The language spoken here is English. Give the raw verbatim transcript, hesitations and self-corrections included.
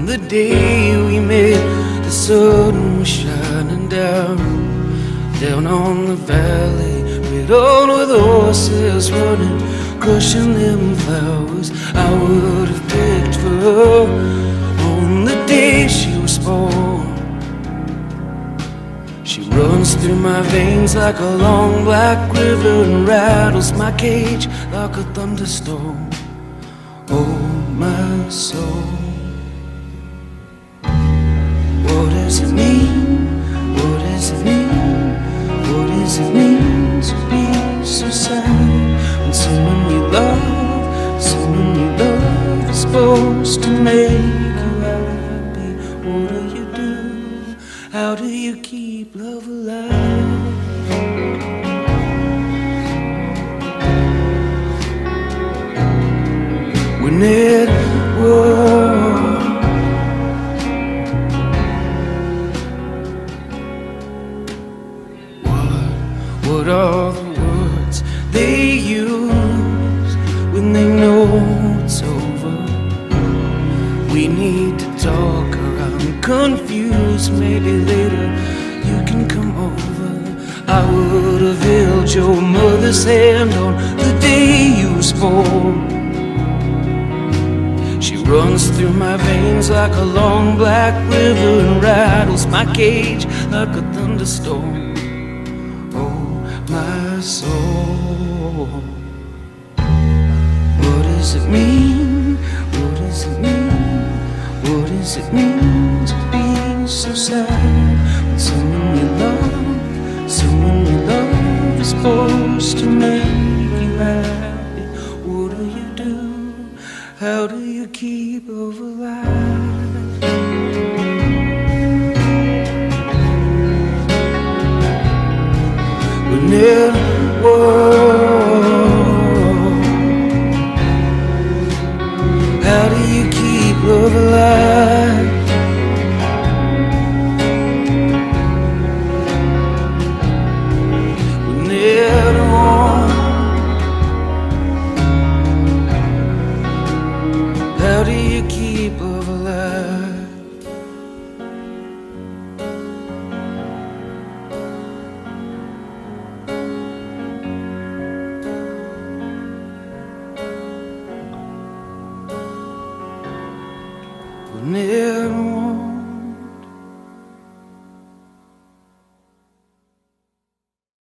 the day we met, the sun was shining down, down on the valley, red on with horses running, crushing them flowers I would have picked for her on the day she was born. She runs through my veins like a long black river and rattles my cage like a thunderstorm. Oh, my soul, what does it mean? What does it mean? What does it mean to be so sad when someone you love, someone you love is supposed to make you happy? What do you do? How do you keep love alive? When it was what, what are the words they use when they know it's over? We need to talk or I'm confused. Maybe later you can come over. I would have held your mother's hand on the day you was born. She runs through my veins like a long black river and rattles my cage like a thunderstorm. Oh, my soul, what does it mean? What does it mean? What does it mean to be so sad when someone you love, someone you love is supposed to make you happy? What do you do? How do you keep love alive? When it was, how do you keep love alive? When it was, how do you keep love alive? When it was